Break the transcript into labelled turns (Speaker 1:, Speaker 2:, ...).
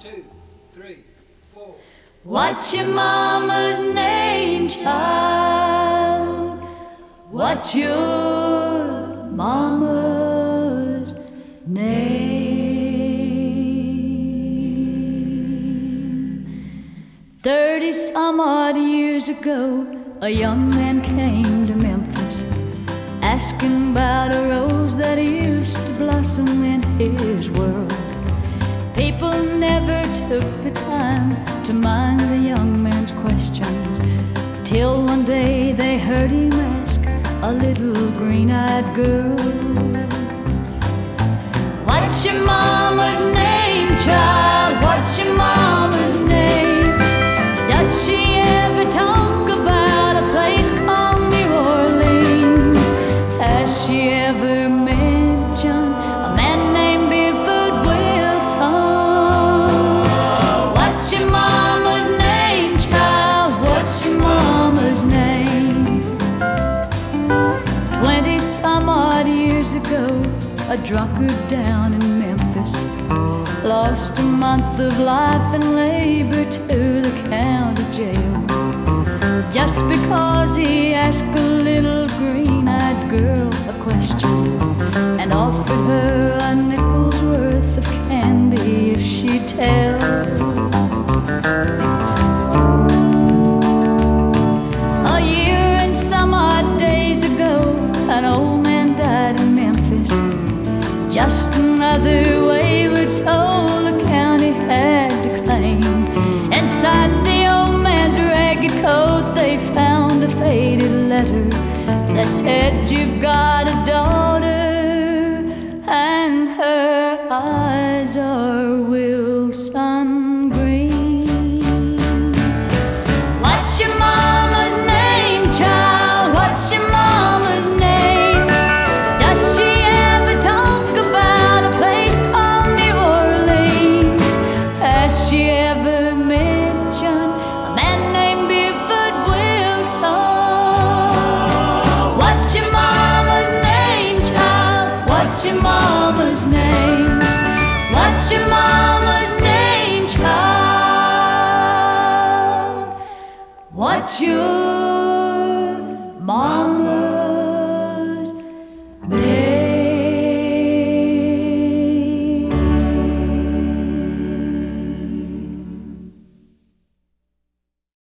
Speaker 1: 2, 3, 4.
Speaker 2: What's your mama's name, child? What's your mama's name? 30 some odd years ago, a young man came to Memphis, asking about a rose that used to blossom in his world. People never took the time to mind the young man's questions, till one day they heard him ask a little green-eyed girl, "What's your mama's name, child? What's your mama's name? Does she ever talk about a place called New Orleans? Has she ever mentioned a man named Buford Wilson? What's your mama's name, child? What's your mama's name?" 20 some odd years ago, a drunkard down in Memphis lost a month of life and labor to the county jail, just because he asked a little green-eyed girl a question and offered her a nickel's worth of candy if she'd tell. A year and some odd days ago, an old man died in Memphis, just another wayward soul the county had to claim. Inside the old man's ragged coat they found a faded letter that said, "You've got a daughter and her eyes are Wilson."